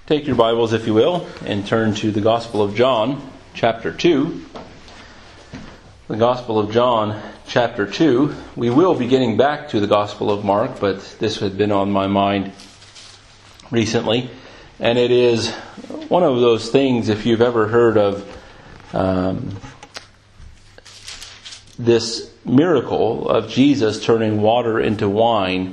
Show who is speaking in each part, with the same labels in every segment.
Speaker 1: Take your Bibles, if you will, and turn to the Gospel of John, chapter 2. The Gospel of John, chapter 2. We will be getting back to the Gospel of Mark, but this had been on my mind recently. And it is one of those things, if you've ever heard of this miracle of Jesus turning water into wine.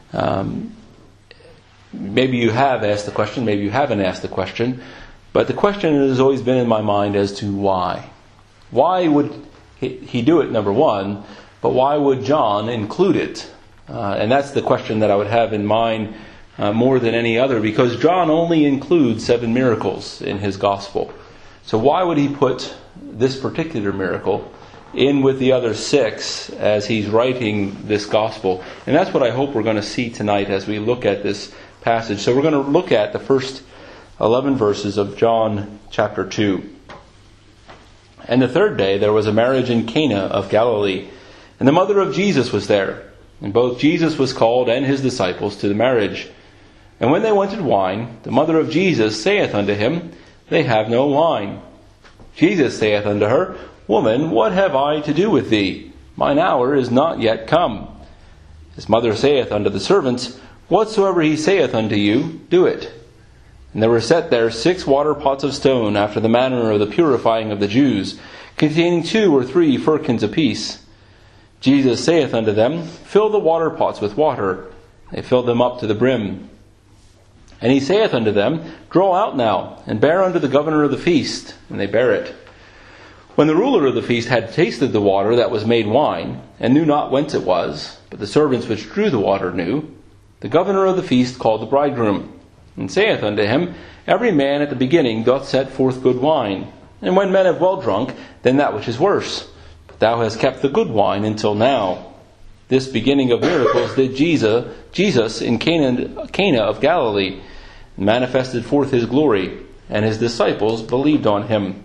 Speaker 1: Maybe you have asked the question, maybe you haven't asked the question, but the question has always been in my mind as to why. Why would he do it, number one, but why would John include it? And that's the question that I would have in mind more than any other, because John only includes 7 miracles in his gospel. So why would he put this particular miracle in with the other 6 as he's writing this gospel? And that's what I hope we're going to see tonight as we look at this passage. So we're going to look at the first 11 verses of John chapter 2. And the third day there was a marriage in Cana of Galilee, and the mother of Jesus was there. And both Jesus was called and his disciples to the marriage. And when they wanted wine, the mother of Jesus saith unto him, They have no wine. Jesus saith unto her, Woman, what have I to do with thee? Mine hour is not yet come. His mother saith unto the servants, Whatsoever he saith unto you, do it. And there were set there 6 water pots of stone, after the manner of the purifying of the Jews, containing 2 or 3 firkins apiece. Jesus saith unto them, Fill the water pots with water. They filled them up to the brim. And he saith unto them, Draw out now, and bear unto the governor of the feast. And they bare it. When the ruler of the feast had tasted the water that was made wine, and knew not whence it was, but the servants which drew the water knew, the governor of the feast called the bridegroom, and saith unto him, Every man at the beginning doth set forth good wine, and when men have well drunk, then that which is worse. But thou hast kept the good wine until now. This beginning of miracles did Jesus in Cana of Galilee, and manifested forth his glory, and his disciples believed on him.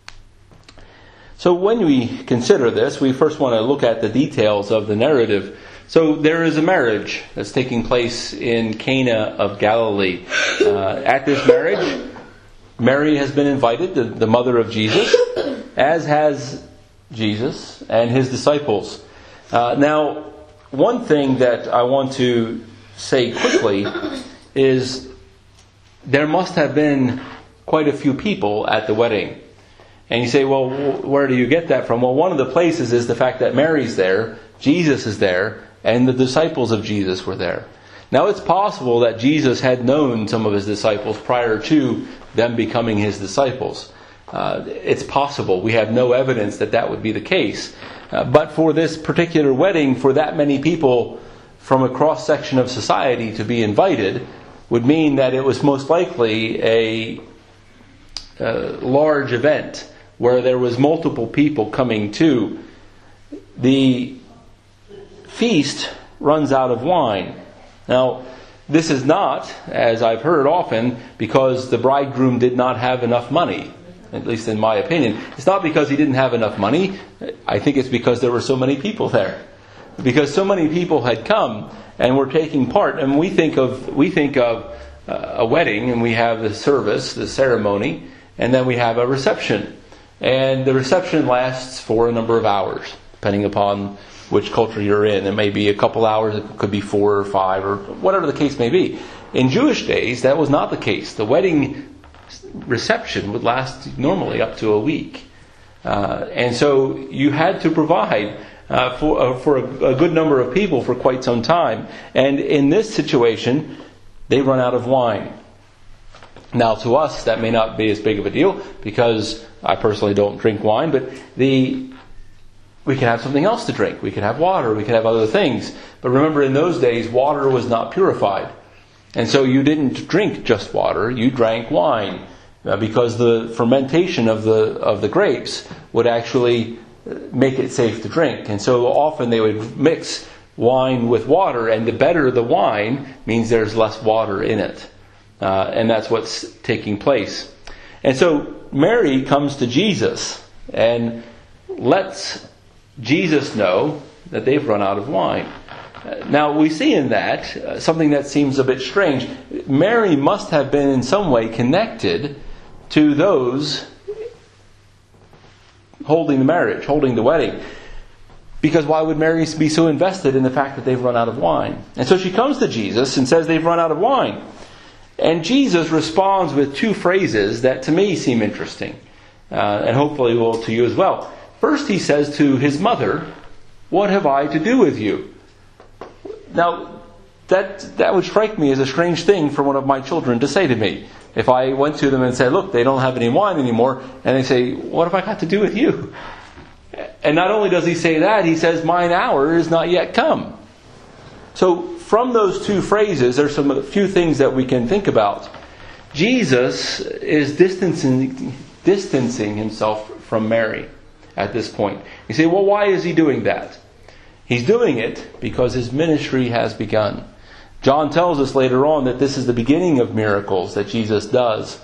Speaker 1: So when we consider this, we first want to look at the details of the narrative. So there is a marriage that's taking place in Cana of Galilee. At this marriage, Mary has been invited, the mother of Jesus, as has Jesus and his disciples. Now, one thing that I want to say quickly is there must have been quite a few people at the wedding. And you say, well, where do you get that from? Well, one of the places is the fact that Mary's there, Jesus is there, and the disciples of Jesus were there. Now, it's possible that Jesus had known some of his disciples prior to them becoming his disciples. It's possible. We have no evidence that that would be the case. But for this particular wedding, for that many people from a cross-section of society to be invited would mean that it was most likely a large event where there was multiple people coming to. The feast runs out of wine. Now, this is not, as I've heard often, because the bridegroom did not have enough money. At least in my opinion. It's not because he didn't have enough money. I think it's because there were so many people there. Because so many people had come and were taking part. And we think of a wedding, and we have the service, the ceremony, and then we have a reception. And the reception lasts for a number of hours, depending upon which culture you're in. It may be a couple hours, it could be 4 or 5, or whatever the case may be. In Jewish days, that was not the case. The wedding reception would last normally up to a week. And so you had to provide for a good number of people for quite some time. And in this situation, they run out of wine. Now, to us, that may not be as big of a deal, because I personally don't drink wine, but we could have something else to drink. We could have water, we could have other things. But remember, in those days, water was not purified. And so you didn't drink just water, you drank wine, because the fermentation of the grapes would actually make it safe to drink. And so often they would mix wine with water, and the better the wine means there's less water in it. And that's what's taking place. And so Mary comes to Jesus and lets Jesus know that they've run out of wine. Now we see in that something that seems a bit strange. Mary must have been in some way connected to those holding the marriage, holding the wedding. Because why would Mary be so invested in the fact that they've run out of wine? And so she comes to Jesus and says they've run out of wine. And Jesus responds with two phrases that to me seem interesting. And hopefully will to you as well. First he says to his mother, "What have I to do with you?" Now, that would strike me as a strange thing for one of my children to say to me. If I went to them and said, "Look, they don't have any wine anymore," and they say, "What have I got to do with you?" And not only does he say that, he says, "Mine hour is not yet come." So from those two phrases, there's a few things that we can think about. Jesus is distancing himself from Mary at this point. You say, well, why is he doing that? He's doing it because his ministry has begun. John tells us later on that this is the beginning of miracles that Jesus does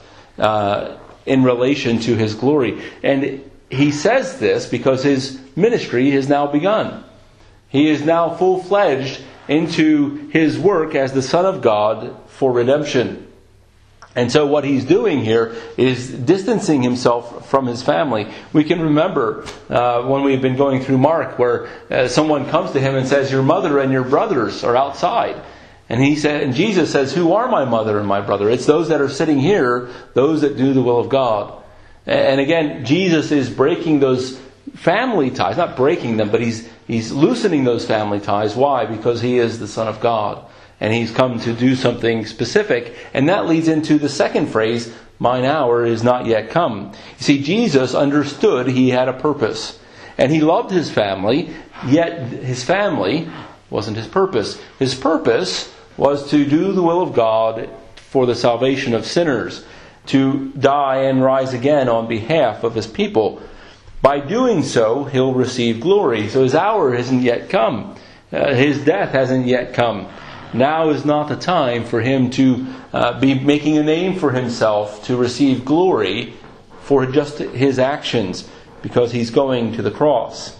Speaker 1: in relation to his glory. And he says this because his ministry has now begun. He is now full-fledged into his work as the Son of God for redemption. And so what he's doing here is distancing himself from his family. We can remember when we've been going through Mark where someone comes to him and says, "Your mother and your brothers are outside." And Jesus says, "Who are my mother and my brother?" It's those that are sitting here, those that do the will of God. And again, Jesus is breaking those family ties. Not breaking them, but he's loosening those family ties. Why? Because he is the Son of God. And he's come to do something specific. And that leads into the second phrase, "Mine hour is not yet come." You see, Jesus understood he had a purpose. And he loved his family, yet his family wasn't his purpose. His purpose was to do the will of God for the salvation of sinners, to die and rise again on behalf of his people. By doing so, he'll receive glory. So his hour hasn't yet come. His death hasn't yet come. Now is not the time for him to be making a name for himself, to receive glory for just his actions, because he's going to the cross.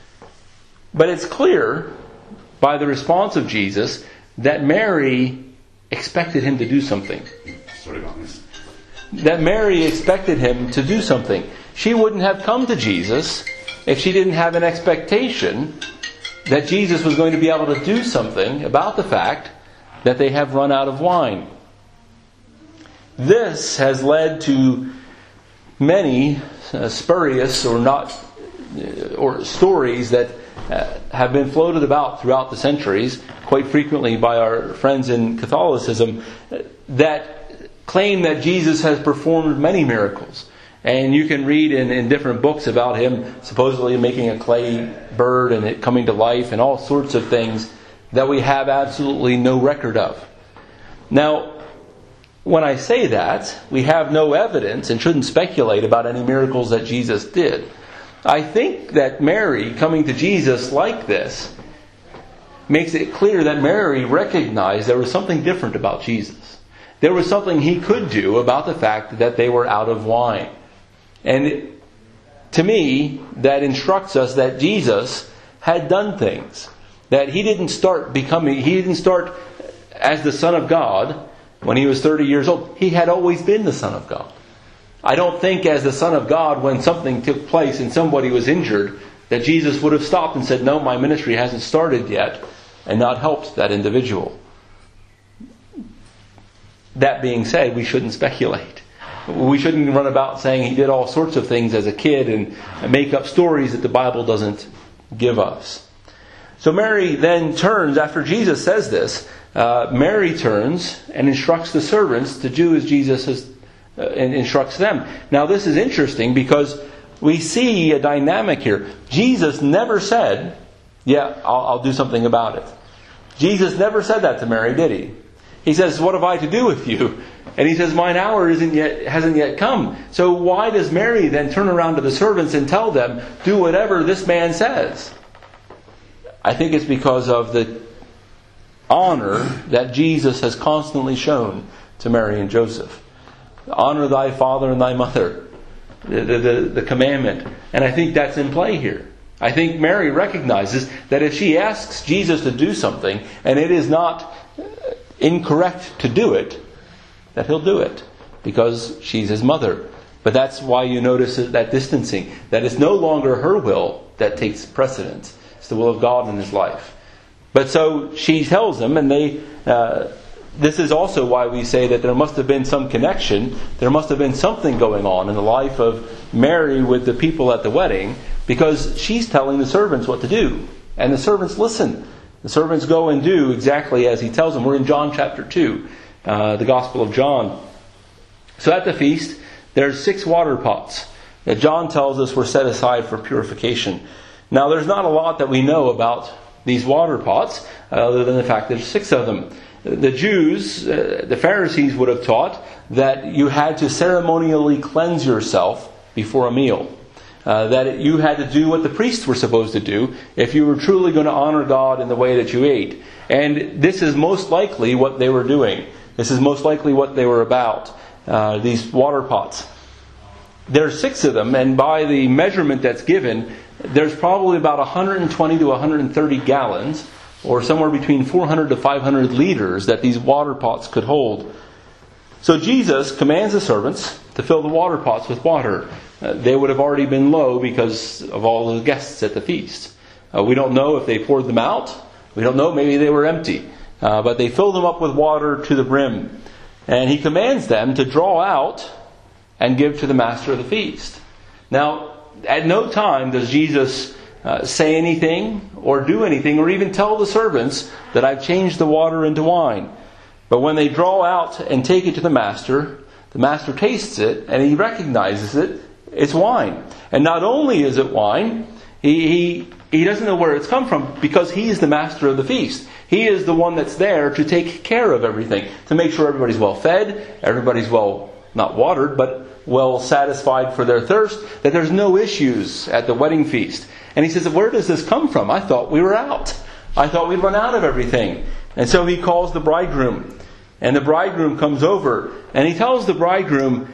Speaker 1: But it's clear by the response of Jesus that Mary expected him to do something. That Mary expected him to do something. She wouldn't have come to Jesus if she didn't have an expectation that Jesus was going to be able to do something about the fact that they have run out of wine. This has led to many spurious or stories that have been floated about throughout the centuries, quite frequently by our friends in Catholicism, that claim that Jesus has performed many miracles. And you can read in different books about him supposedly making a clay bird and it coming to life and all sorts of things that we have absolutely no record of. Now, when I say that, we have no evidence and shouldn't speculate about any miracles that Jesus did. I think that Mary coming to Jesus like this makes it clear that Mary recognized there was something different about Jesus. There was something he could do about the fact that they were out of wine. And to me, that instructs us that Jesus had done things. That he didn't start as the Son of God when he was 30 years old. He had always been the Son of God. I don't think as the Son of God, when something took place and somebody was injured, that Jesus would have stopped and said, "No, my ministry hasn't started yet," and not helped that individual. That being said, we shouldn't speculate. We shouldn't run about saying he did all sorts of things as a kid and make up stories that the Bible doesn't give us. So Mary then turns, after Jesus says this, Mary turns and instructs the servants to do as Jesus instructs them. Now this is interesting because we see a dynamic here. Jesus never said, "Yeah, I'll do something about it." Jesus never said that to Mary, did he? He says, "What have I to do with you?" And he says, "Mine hour hasn't yet come." So why does Mary then turn around to the servants and tell them, "Do whatever this man says"? I think it's because of the honor that Jesus has constantly shown to Mary and Joseph. Honor thy father and thy mother. The commandment. And I think that's in play here. I think Mary recognizes that if she asks Jesus to do something, and it is not incorrect to do it, that he'll do it, because she's his mother. But that's why you notice that distancing, that it's no longer her will that takes precedence. It's the will of God in his life. But so she tells him, and this is also why we say that there must have been some connection. There must have been something going on in the life of Mary with the people at the wedding, because she's telling the servants what to do. And the servants listen. The servants go and do exactly as he tells them. We're in John chapter 2, the Gospel of John. So at the feast, there's 6 water pots that John tells us were set aside for purification. Now, there's not a lot that we know about these water pots, other than the fact that there's 6 of them. The Jews, the Pharisees, would have taught that you had to ceremonially cleanse yourself before a meal. That you had to do what the priests were supposed to do if you were truly going to honor God in the way that you ate. And this is most likely what they were doing. This is most likely what they were about, these water pots. There are 6 of them, and by the measurement that's given, there's probably about 120 to 130 gallons, or somewhere between 400 to 500 liters that these water pots could hold. So Jesus commands the servants to fill the water pots with water. They would have already been low because of all the guests at the feast. We don't know if they poured them out. We don't know, maybe they were empty. But they filled them up with water to the brim. And he commands them to draw out and give to the master of the feast. Now, at no time does Jesus say anything or do anything or even tell the servants that I've changed the water into wine. But when they draw out and take it to the master tastes it and he recognizes it. It's wine. And not only is it wine, he doesn't know where it's come from because he is the master of the feast. He is the one that's there to take care of everything, to make sure everybody's well fed, everybody's well, not watered, but well satisfied for their thirst, that there's no issues at the wedding feast. And he says, where does this come from? I thought we were out. I thought we'd run out of everything. And so he calls the bridegroom. And the bridegroom comes over. And he tells the bridegroom,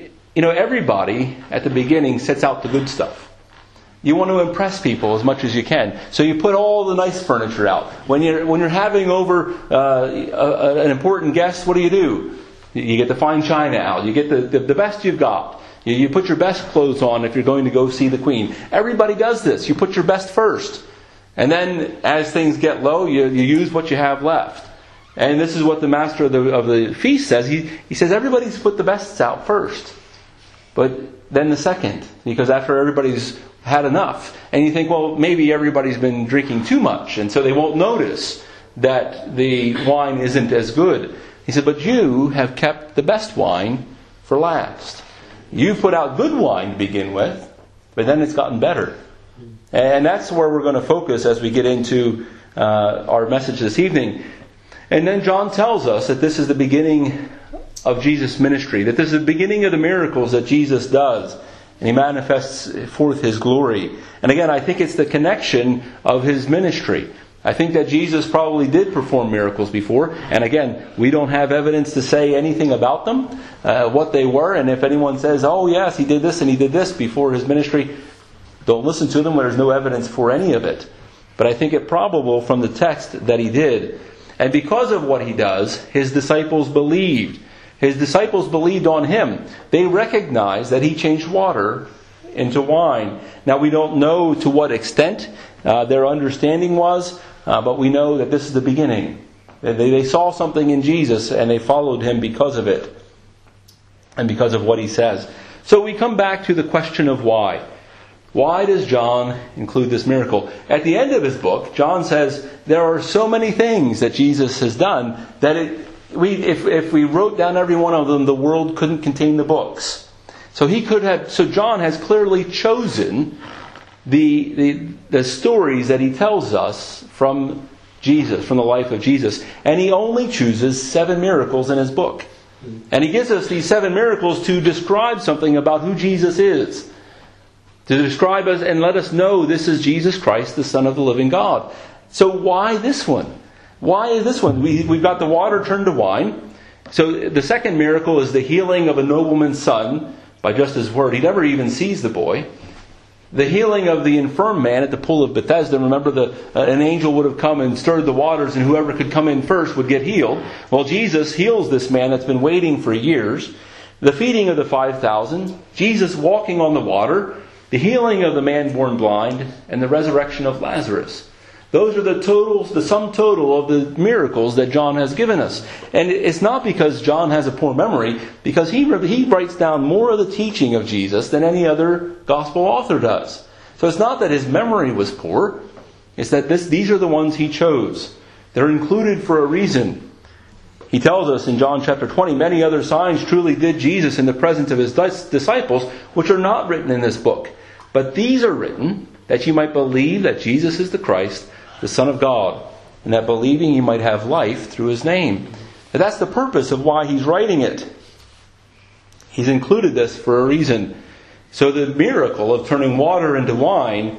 Speaker 1: everybody at the beginning sets out the good stuff. You want to impress people as much as you can. So you put all the nice furniture out. When you're having over an important guest, what do? You get the fine china out. You get the best you've got. You put your best clothes on if you're going to go see the queen. Everybody does this. You put your best first. And then as things get low, you use what you have left. And this is what the master of the feast says. He says everybody's put the bests out first. But then the second. Because after everybody's had enough. And you think, well, maybe everybody's been drinking too much. And so they won't notice that the wine isn't as good. He said, but you have kept the best wine for last. You've put out good wine to begin with, but then it's gotten better. And that's where we're going to focus as we get into our message this evening. And then John tells us that this is the beginning of Jesus' ministry, that this is the beginning of the miracles that Jesus does. And he manifests forth his glory. And again, I think it's the connection of his ministry. I think that Jesus probably did perform miracles before. And again, we don't have evidence to say anything about them, what they were. And if anyone says, oh yes, he did this and he did this before his ministry, don't listen to them when there's no evidence for any of it. But I think it probable from the text that he did. And because of what he does, his disciples believed. His disciples believed on him. They recognized that he changed water into wine. Now we don't know to what extent their understanding was, but we know that this is the beginning. They saw something in Jesus and they followed him because of it and because of what he says. So we come back to the question of why. Why does John include this miracle? At the end of his book, John says there are so many things that Jesus has done that if we wrote down every one of them, the world couldn't contain the books. So John has clearly chosen the stories that he tells us from Jesus, from the life of Jesus. And he only chooses 7 miracles in his book. And he gives us these 7 miracles to describe something about who Jesus is. To describe us and let us know this is Jesus Christ, the Son of the living God. So why this one? Why is this one? We've got the water turned to wine. So the second miracle is the healing of a nobleman's son by just his word. He never even sees the boy. The healing of the infirm man at the pool of Bethesda. Remember, an angel would have come and stirred the waters, and whoever could come in first would get healed. Well, Jesus heals this man that's been waiting for years. The feeding of the 5,000, Jesus walking on the water, the healing of the man born blind, and the resurrection of Lazarus. Those are the sum total of the miracles that John has given us. And it's not because John has a poor memory, because he writes down more of the teaching of Jesus than any other gospel author does. So it's not that his memory was poor, it's that these are the ones he chose. They're included for a reason. He tells us in John chapter 20, many other signs truly did Jesus in the presence of his disciples, which are not written in this book. But these are written that you might believe that Jesus is the Christ, the Son of God, and that believing you might have life through his name. And that's the purpose of why he's writing it. He's included this for a reason. So the miracle of turning water into wine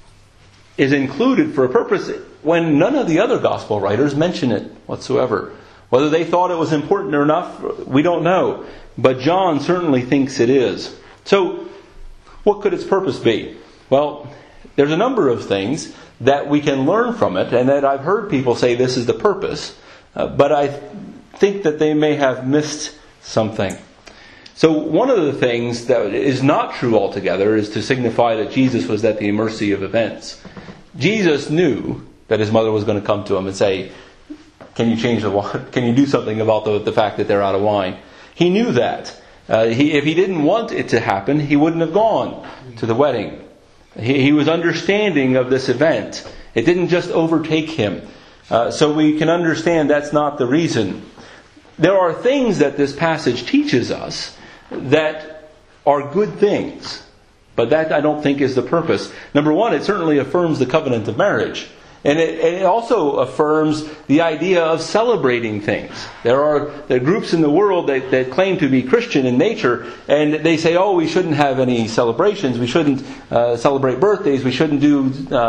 Speaker 1: is included for a purpose when none of the other gospel writers mention it whatsoever. Whether they thought it was important or enough, we don't know. But John certainly thinks it is. So, what could its purpose be? Well, there's a number of things that we can learn from it, and that I've heard people say this is the purpose, but I think that they may have missed something. So one of the things that is not true altogether is to signify that Jesus was at the mercy of events. Jesus knew that his mother was going to come to him and say, can you change the water? Can you do something about the fact that they're out of wine? He knew that. If he didn't want it to happen, he wouldn't have gone to the wedding. He was understanding of this event. It didn't just overtake him. So we can understand that's not the reason. There are things that this passage teaches us that are good things. But that I don't think is the purpose. Number one, it certainly affirms the covenant of marriage. And it also affirms the idea of celebrating things. There are groups in the world that claim to be Christian in nature, and they say, oh, we shouldn't have any celebrations, we shouldn't celebrate birthdays, we shouldn't do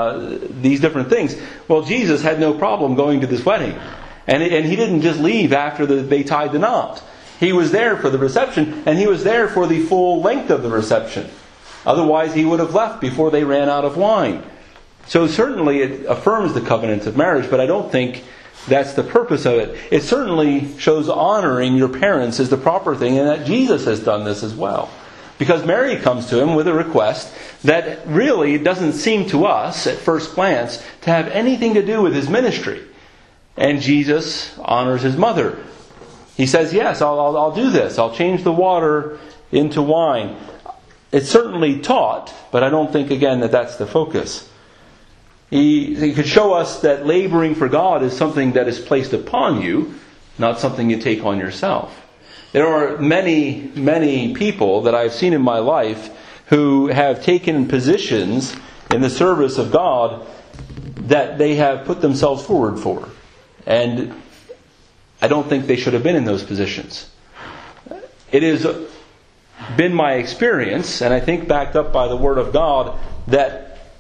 Speaker 1: these different things. Well, Jesus had no problem going to this wedding. And he didn't just leave after they tied the knot. He was there for the reception, and he was there for the full length of the reception. Otherwise, he would have left before they ran out of wine. So certainly it affirms the covenant of marriage, but I don't think that's the purpose of it. It certainly shows honoring your parents is the proper thing, and that Jesus has done this as well. Because Mary comes to him with a request that really doesn't seem to us, at first glance, to have anything to do with his ministry. And Jesus honors his mother. He says, yes, I'll do this. I'll change the water into wine. It's certainly taught, but I don't think, again, that that's the focus. He could show us that laboring for God is something that is placed upon you, not something you take on yourself. There are many, many people that I've seen in my life who have taken positions in the service of God that they have put themselves forward for. And I don't think they should have been in those positions. It has been my experience, and I think backed up by the Word of God, that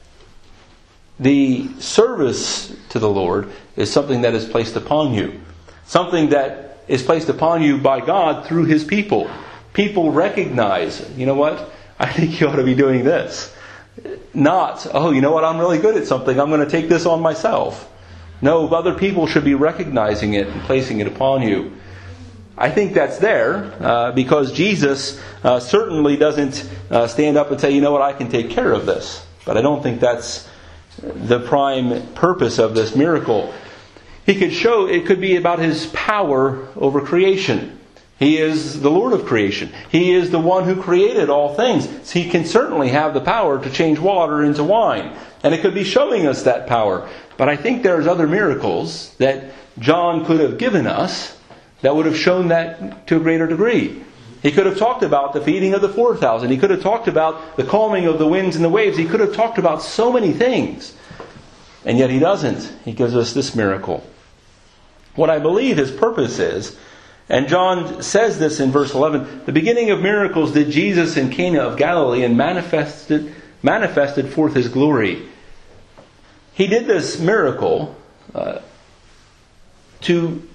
Speaker 1: the service to the Lord is something that is placed upon you. Something that is placed upon you by God through His people. People recognize, you know what? I think you ought to be doing this. Not, oh, you know what? I'm really good at something. I'm going to take this on myself. No, other people should be recognizing it and placing it upon you. I think that's there because Jesus certainly doesn't stand up and say, you know what? I can take care of this. But I don't think that's the prime purpose of this miracle. He could show, it could be about His power over creation. He is the Lord of creation. He is the one who created all things. So He can certainly have the power to change water into wine. And it could be showing us that power. But I think there's other miracles that John could have given us that would have shown that to a greater degree. He could have talked about the feeding of the 4,000. He could have talked about the calming of the winds and the waves. He could have talked about so many things. And yet He doesn't. He gives us this miracle. What I believe His purpose is, and John says this in verse 11, the beginning of miracles did Jesus in Cana of Galilee and manifested forth His glory. He did this miracle to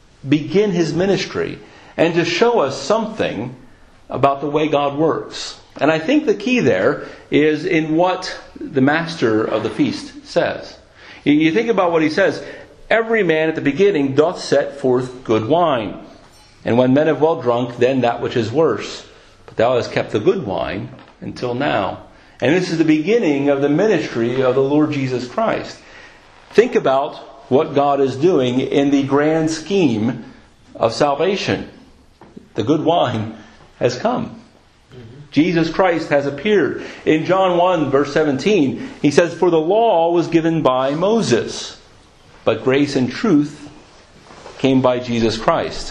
Speaker 1: begin His ministry and to show us something about the way God works. And I think the key there is in what the master of the feast says. You think about what he says. Every man at the beginning doth set forth good wine. And when men have well drunk, then that which is worse. But thou hast kept the good wine until now. And this is the beginning of the ministry of the Lord Jesus Christ. Think about what God is doing in the grand scheme of salvation. The good wine has come. Jesus Christ has appeared. In John 1 verse 17, he says, "For the law was given by Moses, but grace and truth came by Jesus Christ."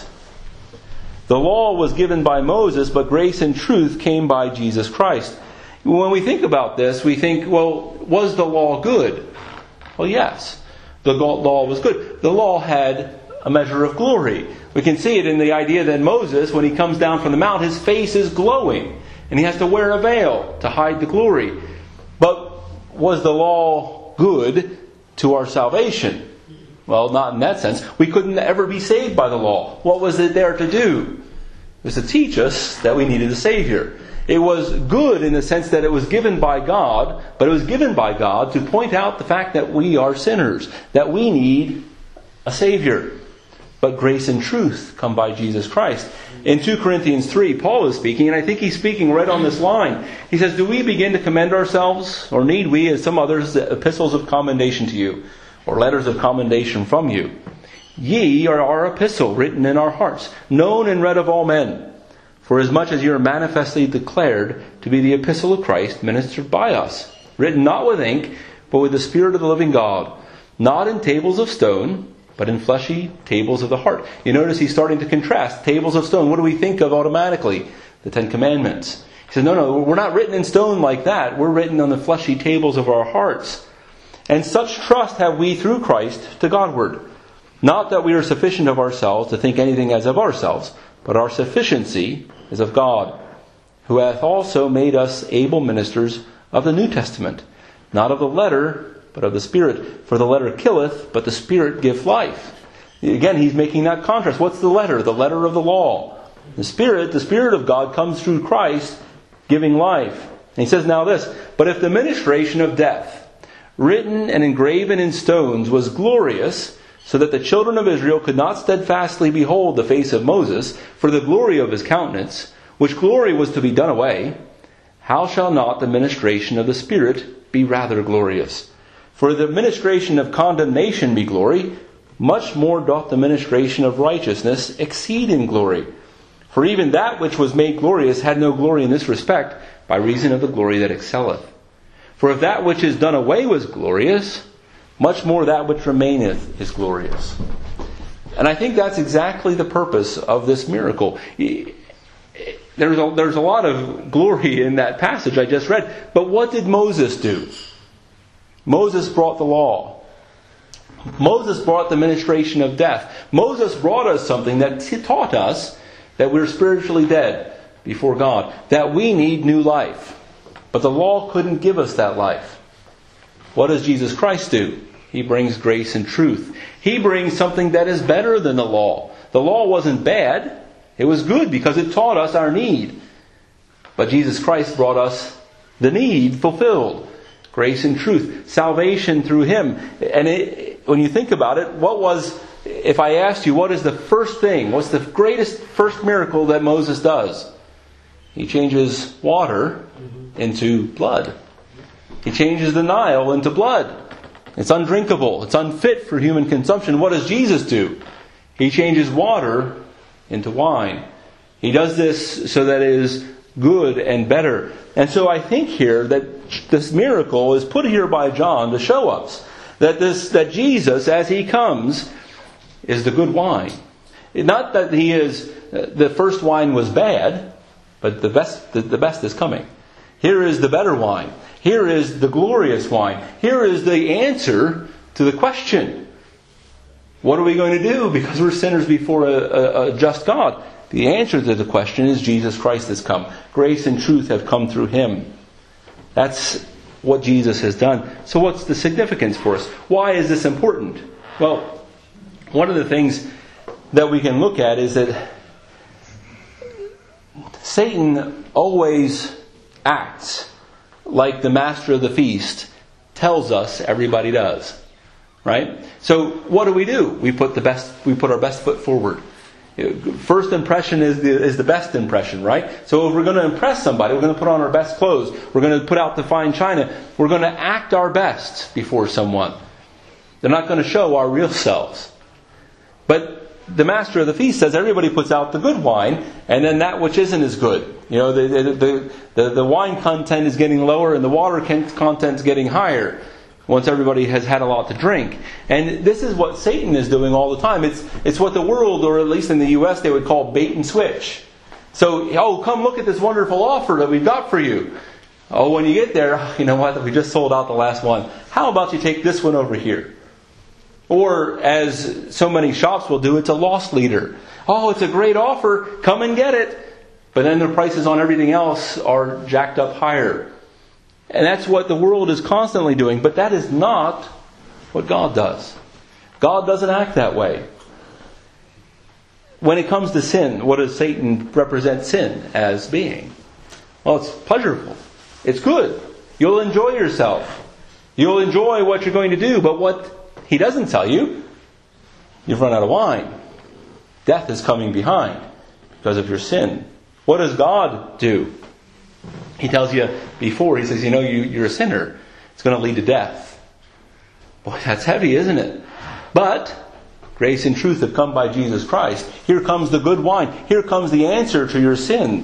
Speaker 1: The law was given by Moses, but grace and truth came by Jesus Christ. When we think about this, we think, well, was the law good? Well, yes. The law was good. The law had a measure of glory. We can see it in the idea that Moses, when he comes down from the mount, his face is glowing. And he has to wear a veil to hide the glory. But was the law good to our salvation? Well, not in that sense. We couldn't ever be saved by the law. What was it there to do? It was to teach us that we needed a Savior. It was good in the sense that it was given by God, but it was given by God to point out the fact that we are sinners, that we need a Savior. But grace and truth come by Jesus Christ. In 2 Corinthians 3, Paul is speaking, and I think he's speaking right on this line. He says, "Do we begin to commend ourselves, or need we, as some others, epistles of commendation to you, or letters of commendation from you? Ye are our epistle, written in our hearts, known and read of all men. For as much as you are manifestly declared to be the epistle of Christ, ministered by us, written not with ink, but with the Spirit of the living God, not in tables of stone, but in fleshy tables of the heart." You notice he's starting to contrast tables of stone. What do we think of automatically? The Ten Commandments. He says, no, we're not written in stone like that. We're written on the fleshy tables of our hearts. "And such trust have we through Christ to Godward. Not that we are sufficient of ourselves to think anything as of ourselves, but our sufficiency is of God, who hath also made us able ministers of the New Testament, not of the letter, but of the Spirit. For the letter killeth, but the Spirit giveth life." Again, he's making that contrast. What's the letter? The letter of the law. The Spirit of God comes through Christ, giving life. And he says now this, "But if the ministration of death, written and engraven in stones, was glorious, so that the children of Israel could not steadfastly behold the face of Moses, for the glory of his countenance, which glory was to be done away, how shall not the ministration of the Spirit be rather glorious? For the ministration of condemnation be glory, much more doth the ministration of righteousness exceed in glory. For even that which was made glorious had no glory in this respect, by reason of the glory that excelleth. For if that which is done away was glorious, much more that which remaineth is glorious." And I think that's exactly the purpose of this miracle. There's a lot of glory in that passage I just read. But what did Moses do? Moses brought the law. Moses brought the ministration of death. Moses brought us something that taught us that we're spiritually dead before God, that we need new life. But the law couldn't give us that life. What does Jesus Christ do? He brings grace and truth. He brings something that is better than the law. The law wasn't bad. It was good because it taught us our need. But Jesus Christ brought us the need fulfilled. Grace and truth. Salvation through Him. And when you think about it, if I asked you, what is the first thing? What's the greatest first miracle that Moses does? He changes water into blood. He changes the Nile into blood. It's undrinkable. It's unfit for human consumption. What does Jesus do? He changes water into wine. He does this so that it is good and better. And so I think here that this miracle is put here by John to show us that Jesus, as He comes, is the good wine. Not that He is the first wine was bad, but the best is coming. Here is the better wine. Here is the glorious wine. Here is the answer to the question. What are we going to do because we're sinners before a just God? The answer to the question is Jesus Christ has come. Grace and truth have come through Him. That's what Jesus has done. So what's the significance for us? Why is this important? Well, one of the things that we can look at is that Satan always acts like the master of the feast tells us everybody does. Right? So what do? We put our best foot forward. First impression is the best impression, right? So if we're going to impress somebody, we're going to put on our best clothes. We're going to put out the fine china. We're going to act our best before someone. They're not going to show our real selves. But the master of the feast says everybody puts out the good wine, and then that which isn't as good. You know, the wine content is getting lower, and the water content is getting higher once everybody has had a lot to drink. And this is what Satan is doing all the time. It's what the world, or at least in the U.S., they would call bait and switch. So, come look at this wonderful offer that we've got for you. Oh, when you get there, you know what? We just sold out the last one. How about you take this one over here? Or, as so many shops will do, it's a loss leader. Oh, it's a great offer. Come and get it. But then the prices on everything else are jacked up higher. And that's what the world is constantly doing. But that is not what God does. God doesn't act that way. When it comes to sin, what does Satan represent sin as being? Well, it's pleasurable. It's good. You'll enjoy yourself. You'll enjoy what you're going to do. But what he doesn't tell you, you've run out of wine. Death is coming behind because of your sin. What does God do? He tells you before, he says, you're a sinner. It's going to lead to death. Boy, that's heavy, isn't it? But grace and truth have come by Jesus Christ. Here comes the good wine. Here comes the answer to your sin.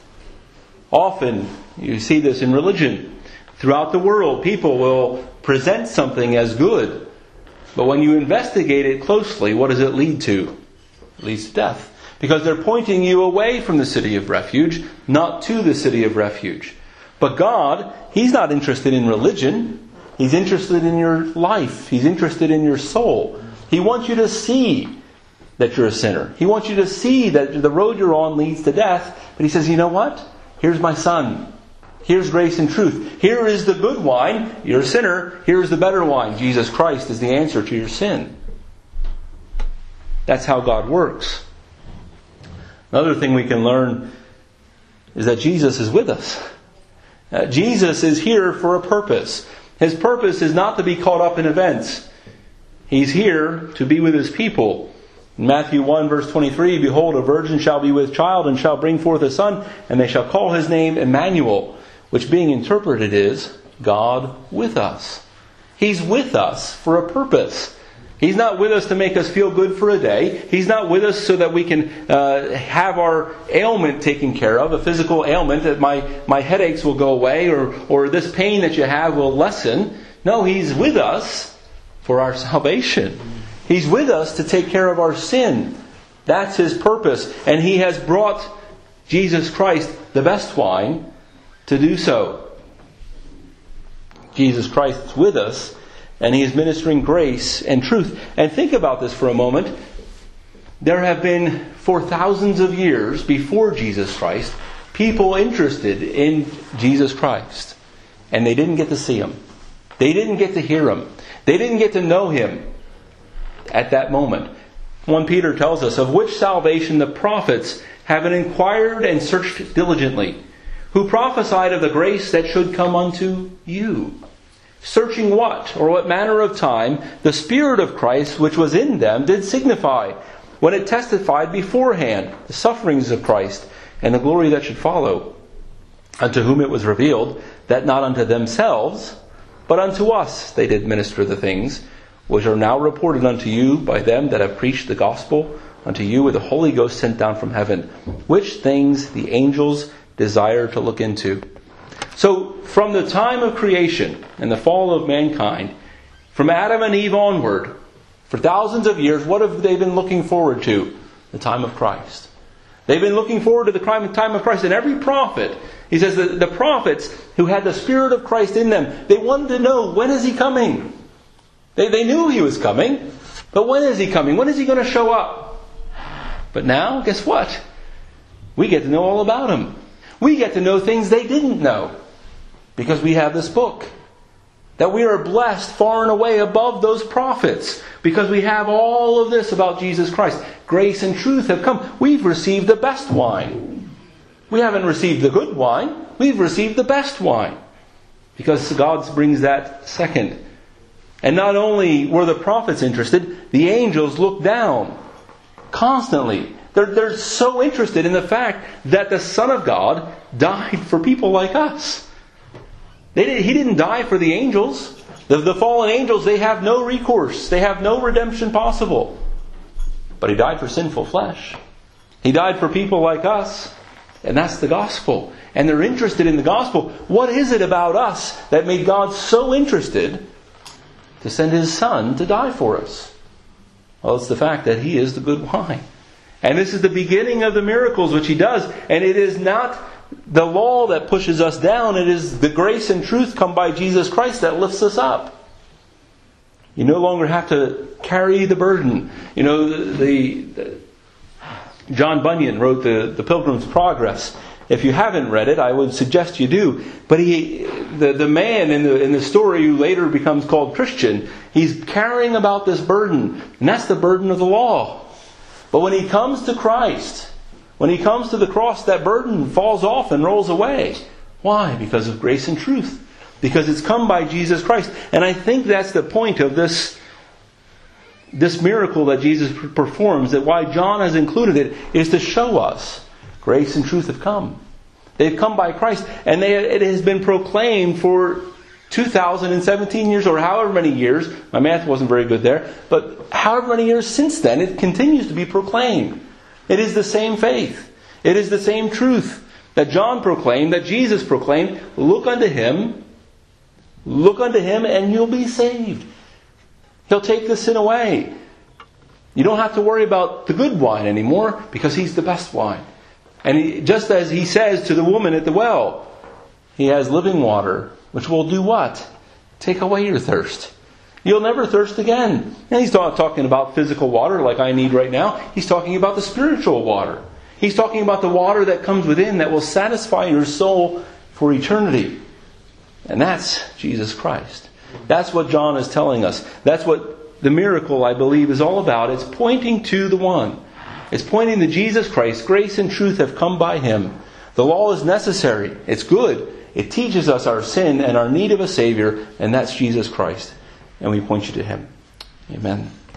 Speaker 1: Often, you see this in religion. Throughout the world, people will present something as good. But when you investigate it closely, what does it lead to? It leads to death. Because they're pointing you away from the city of refuge, not to the city of refuge. But God, He's not interested in religion. He's interested in your life. He's interested in your soul. He wants you to see that you're a sinner. He wants you to see that the road you're on leads to death. But He says, you know what? Here's my Son. Here's grace and truth. Here is the good wine. You're a sinner. Here's the better wine. Jesus Christ is the answer to your sin. That's how God works. Another thing we can learn is that Jesus is with us. Jesus is here for a purpose. His purpose is not to be caught up in events. He's here to be with His people. In Matthew 1 verse 23, behold, a virgin shall be with child and shall bring forth a son, and they shall call his name Emmanuel, which being interpreted is God with us. He's with us for a purpose. He's not with us to make us feel good for a day. He's not with us so that we can have our ailment taken care of, a physical ailment, that my headaches will go away or this pain that you have will lessen. No, He's with us for our salvation. He's with us to take care of our sin. That's His purpose. And He has brought Jesus Christ, the best wine, to do so. Jesus Christ is with us. And He is ministering grace and truth. And think about this for a moment. There have been, for thousands of years before Jesus Christ, people interested in Jesus Christ. And they didn't get to see Him. They didn't get to hear Him. They didn't get to know Him at that moment. 1 Peter tells us, of which salvation the prophets have inquired and searched diligently, who prophesied of the grace that should come unto you. Searching what, or what manner of time, the Spirit of Christ which was in them did signify, when it testified beforehand the sufferings of Christ, and the glory that should follow. Unto whom it was revealed, that not unto themselves, but unto us they did minister the things, which are now reported unto you by them that have preached the gospel unto you with the Holy Ghost sent down from heaven, which things the angels desire to look into. So, from the time of creation and the fall of mankind, from Adam and Eve onward, for thousands of years, what have they been looking forward to? The time of Christ. They've been looking forward to the time of Christ. And every prophet, he says that the prophets who had the Spirit of Christ in them, they wanted to know, when is He coming? They knew He was coming, but when is He coming? When is He going to show up? But now, guess what? We get to know all about Him. We get to know things they didn't know. Because we have this book. That we are blessed far and away above those prophets. Because we have all of this about Jesus Christ. Grace and truth have come. We've received the best wine. We haven't received the good wine. We've received the best wine. Because God brings that second. And not only were the prophets interested, the angels looked down constantly. They're so interested in the fact that the Son of God died for people like us. He didn't die for the angels. The fallen angels, they have no recourse. They have no redemption possible. But He died for sinful flesh. He died for people like us. And that's the gospel. And they're interested in the gospel. What is it about us that made God so interested to send His Son to die for us? Well, it's the fact that He is the good wine. And this is the beginning of the miracles which He does. And it is not the law that pushes us down. It is the grace and truth come by Jesus Christ that lifts us up. You no longer have to carry the burden. You know, John Bunyan wrote the Pilgrim's Progress. If you haven't read it, I would suggest you do. But the man in the story who later becomes called Christian, he's carrying about this burden. And that's the burden of the law. But when he comes to Christ, when he comes to the cross, that burden falls off and rolls away. Why? Because of grace and truth. Because it's come by Jesus Christ. And I think that's the point of this miracle that Jesus performs, that why John has included it, is to show us grace and truth have come. They've come by Christ, and it has been proclaimed for 2017 years, or however many years. My math wasn't very good there, but however many years since then, it continues to be proclaimed. It is the same faith. It is the same truth that John proclaimed, that Jesus proclaimed. Look unto Him, and you'll be saved. He'll take the sin away. You don't have to worry about the good wine anymore, because He's the best wine. And just as He says to the woman at the well, He has living water, which will do what? Take away your thirst. You'll never thirst again. And He's not talking about physical water like I need right now. He's talking about the spiritual water. He's talking about the water that comes within that will satisfy your soul for eternity. And that's Jesus Christ. That's what John is telling us. That's what the miracle, I believe, is all about. It's pointing to the one. It's pointing to Jesus Christ. Grace and truth have come by Him. The law is necessary. It's good. It teaches us our sin and our need of a Savior, and that's Jesus Christ. And we point you to Him. Amen.